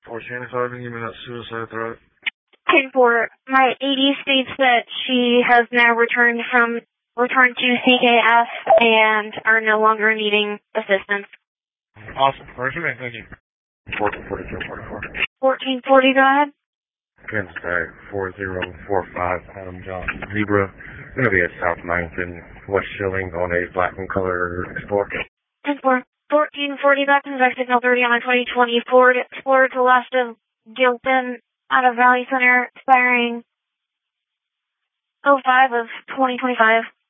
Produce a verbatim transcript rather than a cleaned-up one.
For Shannon Harvey, give me that suicide threat. ten four, my A D states that she has now returned from, returned to C K F and are no longer needing assistance. Awesome. First man, thank you. fourteen forty-two forty-four. fourteen forty, go ahead. Kansas Tag four zero four five, Adam John Zebra. Going to be at South ninth and West Shilling on a black and color Explorer. ten four, fourteen forty, back to the signal thirty on a twenty twenty Ford Explorer to last of Gilpin out of Valley Center, expiring oh five of twenty twenty-five.